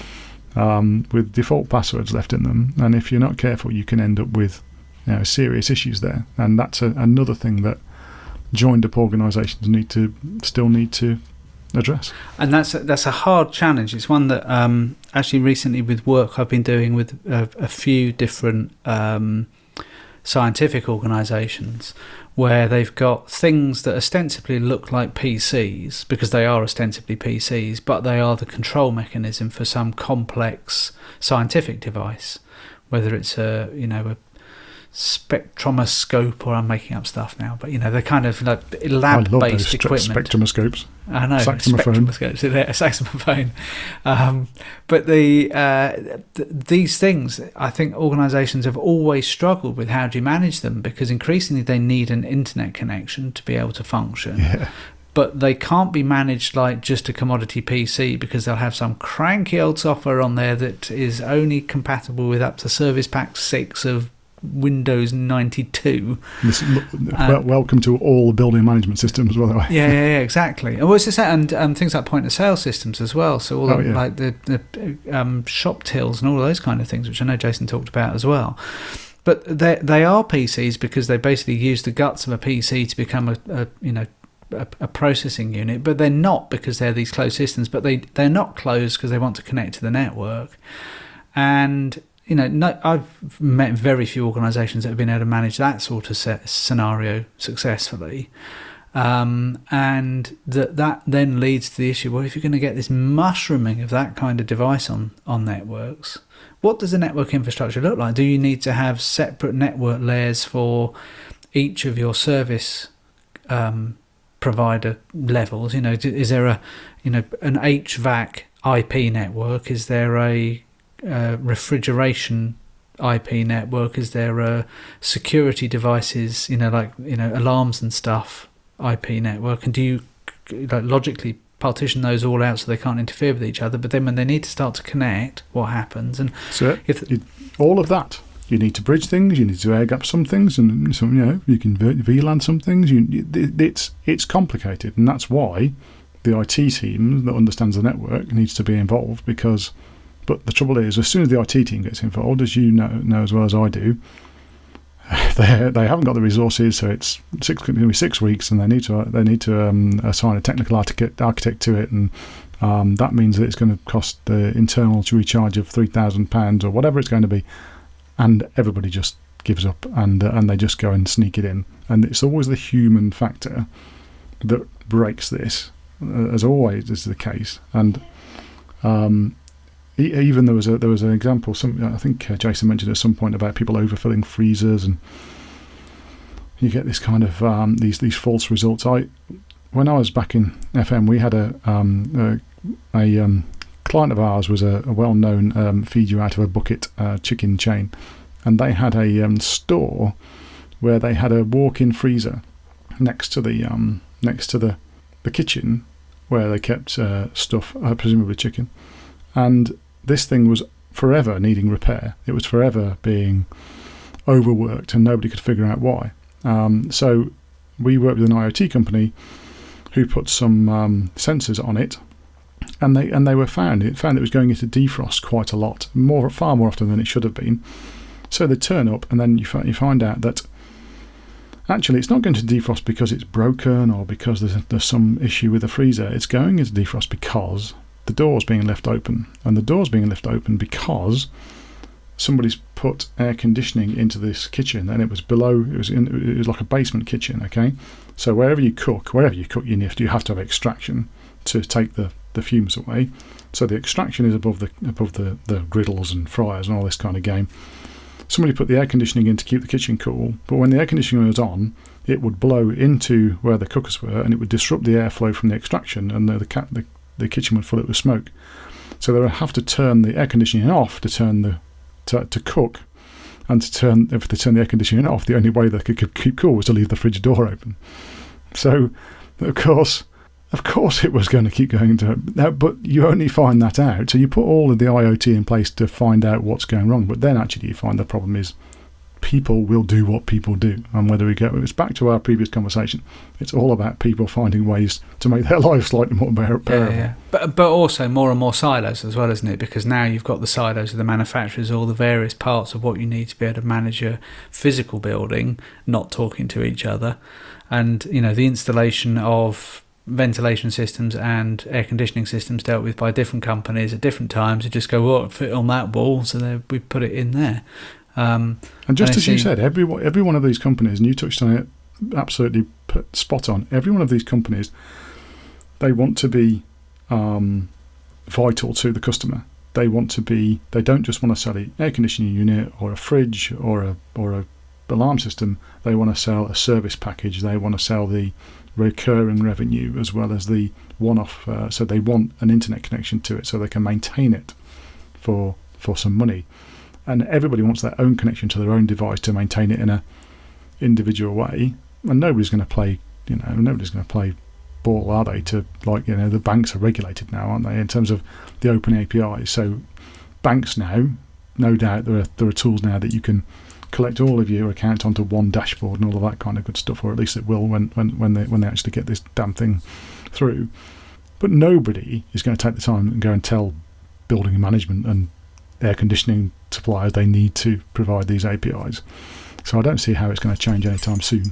um, with default passwords left in them. And if you're not careful, you can end up with, you know, serious issues there. And that's a, another thing that joined up organisations need to still need to address. And that's a, that's a hard challenge. It's one that um, actually recently with work I've been doing with a, a few different um, scientific organisations, where they've got things that ostensibly look like P Cs, because they are ostensibly P Cs, but they are the control mechanism for some complex scientific device, whether it's a, you know, a spectroscope, or I'm making up stuff now, but you know, they're kind of like lab-based equipment. Spectroscopes. I know, saxophone. Spectroscopes, a saxophone. Um, but the uh, th- these things, I think organisations have always struggled with how do you manage them, because increasingly they need an internet connection to be able to function. Yeah. But they can't be managed like just a commodity P C, because they'll have some cranky old software on there that is only compatible with up to Service Pack six of Windows ninety-two. This, well, welcome to all the building management systems, by the way. Yeah, yeah, yeah, exactly. And what's this? And um, things like point of sale systems as well. So all oh, the, yeah. like the, the um, shop tills and all those kind of things, which I know Jason talked about as well. But they they are P Cs because they basically use the guts of a P C to become a, a you know a, a processing unit. But they're not, because they're these closed systems. But they they're not closed because they want to connect to the network. And you know, no, I've met very few organisations that have been able to manage that sort of set scenario successfully, um, and that that then leads to the issue. Well, if you're going to get this mushrooming of that kind of device on on networks, what does the network infrastructure look like? Do you need to have separate network layers for each of your service um, provider levels? You know, is there a you know an H V A C I P network? Is there a Uh, refrigeration I P network? Is there a security devices, you know, like you know alarms and stuff I P network? And do you like logically partition those all out so they can't interfere with each other? But then when they need to start to connect, what happens? And so if it, all of that, you need to bridge things, you need to air gap some things, and some, you know, you can V LAN some things. You, it's it's complicated, and that's why the I T team that understands the network needs to be involved. Because But the trouble is, as soon as the I T team gets involved, as you know, know as well as I do, they they haven't got the resources. So it's six, going to be six weeks, and they need to they need to um, assign a technical architect, architect to it, and um, that means that it's going to cost the internal recharge of three thousand pounds or whatever it's going to be, and everybody just gives up, and uh, and they just go and sneak it in, and it's always the human factor that breaks this, uh, as always is the case, and. Um, Even there was a there was an example. Some I think uh, Jason mentioned at some point about people overfilling freezers, and you get this kind of um, these these false results. I when I was back in F M, we had a um, a, a um, client of ours was a, a well-known um, feed you out of a bucket uh, chicken chain, and they had a um, store where they had a walk-in freezer next to the um, next to the the kitchen where they kept uh, stuff, uh, presumably chicken, and this thing was forever needing repair. It was forever being overworked, and nobody could figure out why. Um, so we worked with an IoT company who put some um, sensors on it, and they and they were found. It found it was going into defrost quite a lot, more far more often than it should have been. So they turn up, and then you find you find out that actually it's not going to defrost because it's broken or because there's there's some issue with the freezer. It's going into defrost because the door's being left open, and the door's being left open because somebody's put air conditioning into this kitchen, and it was below. It was in. It was like a basement kitchen. Okay, so wherever you cook, wherever you cook, you have to, you have to have extraction to take the, the fumes away. So the extraction is above the above the, the griddles and fryers and all this kind of game. Somebody put the air conditioning in to keep the kitchen cool, but when the air conditioning was on, it would blow into where the cookers were, and it would disrupt the airflow from the extraction, and the the, cat, the the kitchen would fill it with smoke. So they would have to turn the air conditioning off to turn the to, to cook, and to turn if they turn the air conditioning off, the only way they could keep cool was to leave the fridge door open. So, of course, Of course it was going to keep going to, but you only find that out. So you put all of the I O T in place to find out what's going wrong, but then actually you find the problem is people will do what people do. And whether we go, it's back to our previous conversation, it's all about people finding ways to make their lives slightly more bearable. Yeah, yeah. But, but also more and more silos as well, isn't it? Because now you've got the silos of the manufacturers, all the various parts of what you need to be able to manage a physical building, not talking to each other. And, you know, the installation of ventilation systems and air conditioning systems dealt with by different companies at different times. You just go, well, it fit on that wall, so they, we put it in there. Um, and just and as see, you said, every every one of these companies, and you touched on it absolutely spot on, every one of these companies, they want to be um, vital to the customer. They want to be, they don't just want to sell an air conditioning unit or a fridge or a or a alarm system. They want to sell a service package. They want to sell the recurring revenue as well as the one-off. Uh, so they want an internet connection to it so they can maintain it for for some money. And everybody wants their own connection to their own device to maintain it in a individual way. And nobody's going to play, you know, nobody's going to play ball, are they? To, like, you know, the banks are regulated now, aren't they, in terms of the open A P Is? So banks now, no doubt, there are there are tools now that you can collect all of your accounts onto one dashboard and all of that kind of good stuff, or at least it will when when when they when they actually get this damn thing through. But nobody is going to take the time and go and tell building management and air conditioning suppliers they need to provide these A P Is. So I don't see how it's going to change anytime soon.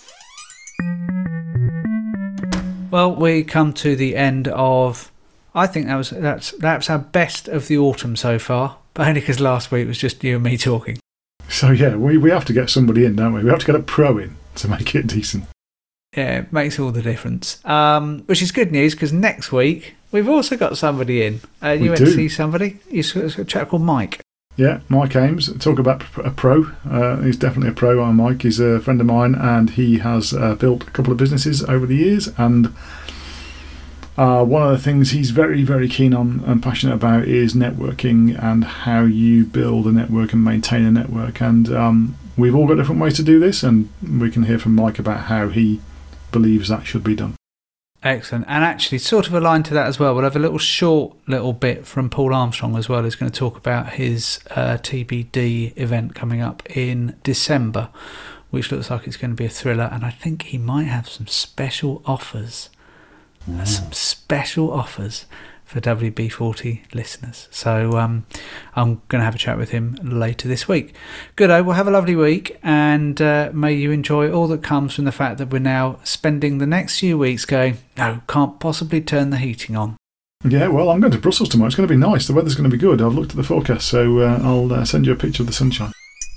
Well, we come to the end of, I think that was that's that's our best of the autumn so far, but only because last week was just you and me talking. So yeah, we, we have to get somebody in, don't we? We have to get a pro in to make it decent. Yeah, it makes all the difference. Um, which is good news, because next week we've also got somebody in. Uh, you we went do. to see somebody. You saw a chap called Mike. Yeah, Mike Ames. Talk about a pro. Uh, he's definitely a pro. I'm Mike. He's a friend of mine, and he has uh, built a couple of businesses over the years. And uh, one of the things he's very, very keen on and passionate about is networking and how you build a network and maintain a network. And um, we've all got different ways to do this, and we can hear from Mike about how he believes that should be done. Excellent. And actually, sort of aligned to that as well, we'll have a little short little bit from Paul Armstrong as well, who's going to talk about his uh, T B D event coming up in December, which looks like it's going to be a thriller. And I think he might have some special offers, uh, some special offers for W B forty listeners. So um, I'm going to have a chat with him later this week. Goodo, we'll have a lovely week, and uh, may you enjoy all that comes from the fact that we're now spending the next few weeks going, no, can't possibly turn the heating on. Yeah, well, I'm going to Brussels tomorrow. It's going to be nice. The weather's going to be good. I've looked at the forecast, so uh, I'll uh, send you a picture of the sunshine.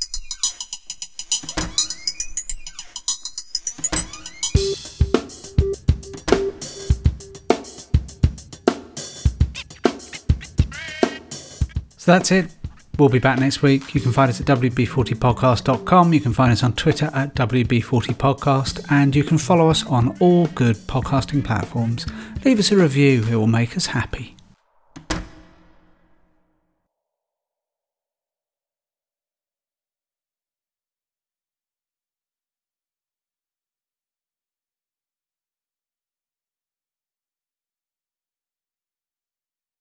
So that's it. We'll be back next week. You can find us at w b forty podcast dot com. You can find us on Twitter at w b forty podcast, and you can follow us on all good podcasting platforms. Leave us a review. It will make us happy.